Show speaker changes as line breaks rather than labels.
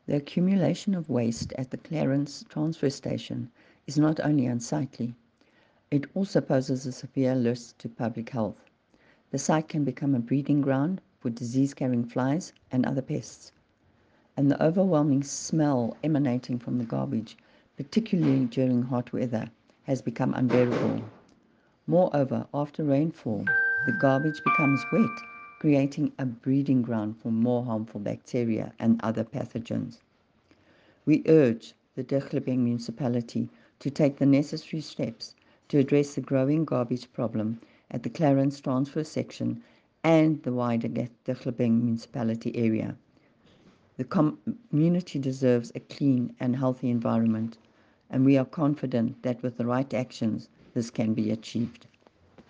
The accumulation of waste at the Clarence transfer station is not only unsightly, it also poses a severe risk to public health. The site can become a breeding ground for disease-carrying flies and other pests, and the overwhelming smell emanating from the garbage, particularly during hot weather, has become unbearable. Moreover, after rainfall, the garbage becomes wet, creating a breeding ground for more harmful bacteria and other pathogens. We urge the Derklebeng municipality to take the necessary steps to address the growing garbage problem at the Clarence transfer section and the wider Derklebeng municipality area. The community deserves a clean and healthy environment, and we are confident that with the right actions, this can be achieved.